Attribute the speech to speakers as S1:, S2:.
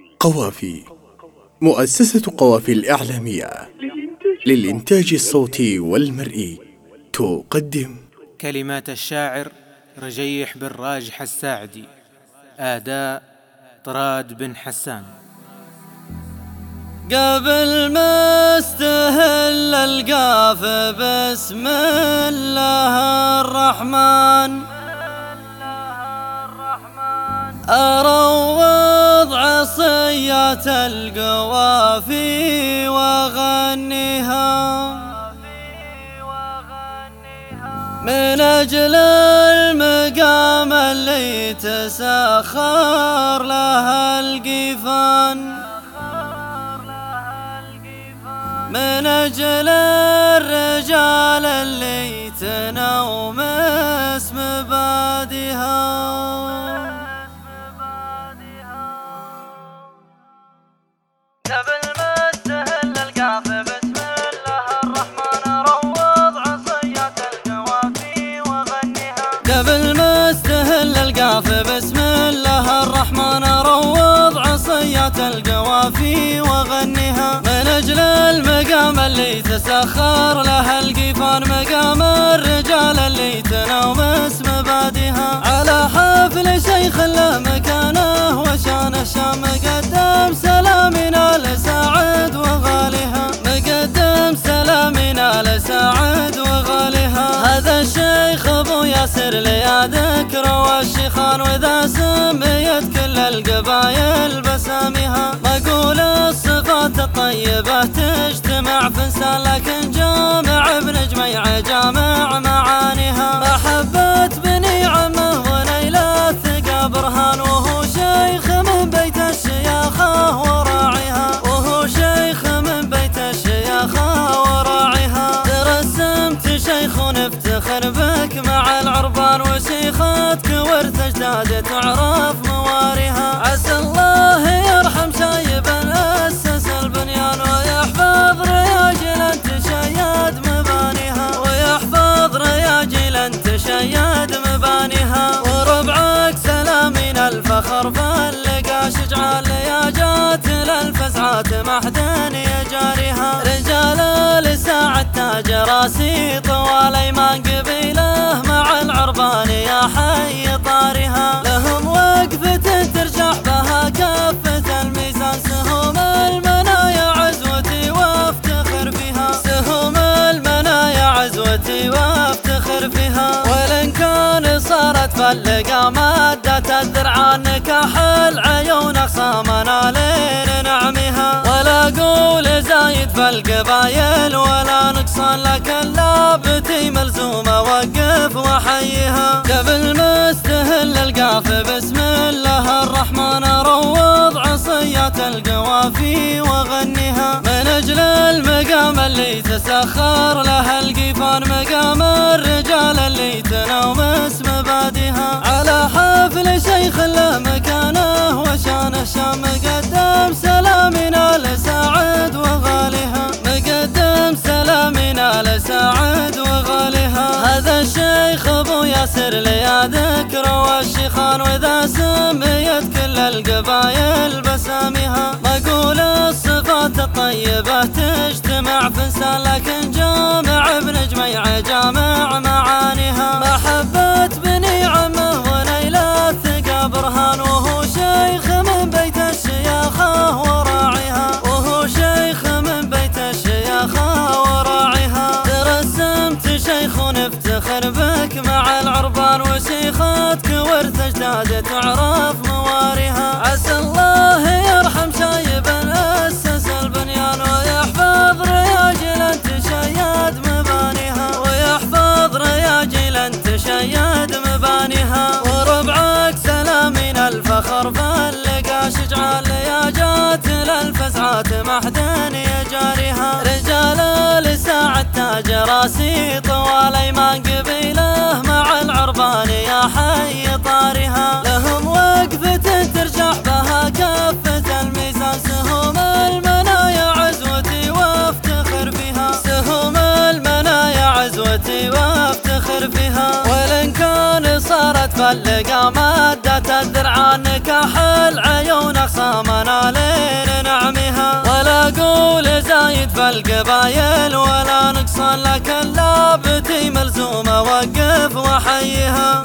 S1: قوافي. مؤسسة قوافي الإعلامية للإنتاج الصوتي والمرئي تقدم
S2: كلمات الشاعر رجيح بن راجح الساعدي، أداء طراد بن حسان.
S3: قبل ما استهل القاف بسم الله الرحمن، أروض عصيات القوافي وغنيها من أجل المقام اللي تسخر لها القيفان، من أجل الرجال اللي تنوم اسم بادها. قبل ما استهل القاف بسم الله الرحمن، روض عصيات القوافي وغنيها. قبل ما استهل القاف بسم الله الرحمن، روض عصيات القوافي وغنيها من أجل المقام اللي تسخر لها القيفان، مقام الرجال اللي تنوم اسم بادها. على حفل شيخ له مكانه وشان الشام، مقدم سلامنا لسعد وغالها، مقدم سلامنا لسعد وغالها. هذا الشيخ ابو ياسر ليا ذكر والشيخان، واذا سميت كل القبايل بسامها. مقول الصفات الطيبة تجتمع في انسان، لكن جامع ابن جميع جامع معانيها. محبة بني عمه ونيل الثقة برهان، وهو شيخ من بيت الشياخة وراعيها، وهو شيخ من بيت الشياخة وراعيها. ترسمت شيخ ونفتخر بك مع العربان، وشيختك ورث اجداد تعرف مواريها. عسى الله يرحم شايبا اسس البنيان، ويحفظ رياجل تشيد مبانيها، ويحفظ رياجل تشيد مبانيها. وربعك سلامنا الفخر فلقى شجعان، لياجات للفزعات محدن يجاريها. رجال لساعة تاج راسي طوال ايمان، قبيله مع العربان يا حي طارها. لهم وقفة ترجح بها كفة الميزان، سهوم المنايا عزوتي وافتخر فيها، سهوم المنايا عزوتي وافتخر فيها. ولن كان صارت فلقى مادة الذرعان، نكاح العيون اخصامنا لين نعمها. ولا قول زايد فالقبايل ولا نقصان، لكن لابتي ملزومة وقف وحيها. قبل ما استهل القاف بسم الله الرحمن، روض عصيات القوافي وغنيها من أجل المقام اللي تسخر لها القيفان، مقام الرجال اللي تنوم اسم بادها. على حفل شيخ له مكانه وشان الشام، مقدم سلامنا لسعد وغالها، مقدم سلامنا لسعد وغالها. هذا الشيخ ابو ياسر ليا ذكر والشيخان، واذا سميت كل القبايل بسامها. مقول الصفات الطيبة تجتمع في انسان، لكن جامع ابن جميع جامع معانيها. محبة بني عمه ونيل الثقة برهان، وهو شيخ من بيت الشياخة وراعيها، وهو شيخ من بيت الشياخة وراعيها. ترسمت شيخ ونفتخر بك مع العربان، وشيختك ورث اجداد تعرف مواريها. عسى الله يرحم شايبا اسس البنيان، ويحفظ رياجل تشيد مبانيها، ويحفظ رياجل تشيد مبانيها. وربعك سلامنا الفخر فلقى شجعان، لياجات للفزعات محدن يجاريها. رجال لساعة تاج راسي طوال ايمان، قبيله مع العربان يا حي طارها. لهم وقفة ترجح بها كفة الميزان، سهوم المنايا عزوتي وافتخر فيها، سهوم المنايا عزوتي وافتخر فيها. ولن كان صارت فلقى مادة الذرعان، نكاح العيون اخصامنا القبايل ولا نقصان، لكن لابتي ملزومة وقف وحيها.